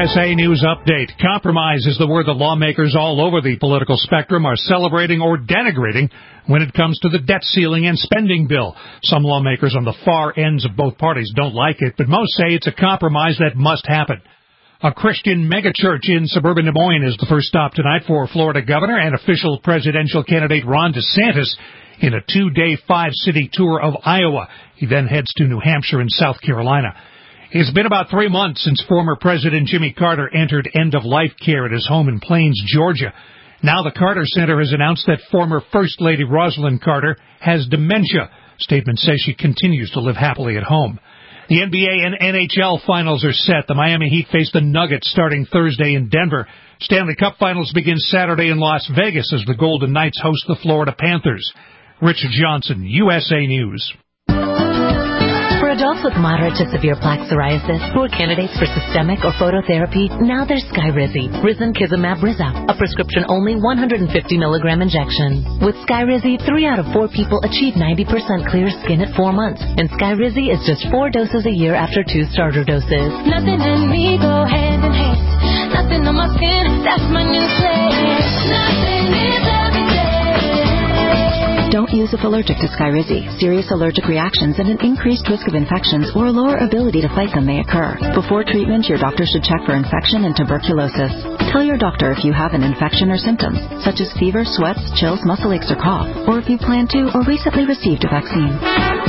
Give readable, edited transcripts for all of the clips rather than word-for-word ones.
USA News Update. Compromise is the word that lawmakers all over the political spectrum are celebrating or denigrating when it comes to the debt ceiling and spending bill. Some lawmakers on the far ends of both parties don't like it, but most say it's a compromise that must happen. A Christian megachurch in suburban Des Moines is the first stop tonight for Florida Governor and official presidential candidate Ron DeSantis in a 2-day 5-city tour of Iowa. He then heads to New Hampshire and South Carolina. It's been about 3 months since former President Jimmy Carter entered end-of-life care at his home in Plains, Georgia. Now the Carter Center has announced that former First Lady Rosalind Carter has dementia. Statement says she continues to live happily at home. The NBA and NHL finals are set. The Miami Heat face the Nuggets starting Thursday in Denver. Stanley Cup finals begin Saturday in Las Vegas as the Golden Knights host the Florida Panthers. Richard Johnson, USA News. For adults with moderate to severe plaque psoriasis who are candidates for systemic or phototherapy, now there's Skyrizi, Risankizumab Rizza, a prescription-only 150-milligram injection. With Skyrizi, 3 out of 4 people achieve 90% clear skin at 4 months, and Skyrizi is just 4 doses a year after 2 starter doses. Nothing in me go hand in hand. Nothing on my skin, that's my new plan. Nothing is every day. Don't use if allergic to Skyrizi. Serious allergic reactions and an increased risk of infections or a lower ability to fight them may occur. Before treatment, your doctor should check for infection and tuberculosis. Tell your doctor if you have an infection or symptoms, such as fever, sweats, chills, muscle aches, or cough, or if you plan to or recently received a vaccine.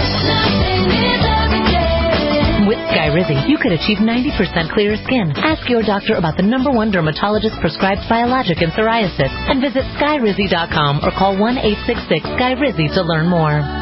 With Skyrizi, you could achieve 90% clearer skin. Ask your doctor about the #1 dermatologist-prescribed biologic in psoriasis and visit Skyrizi.com or call 1-866-SKYRIZI to learn more.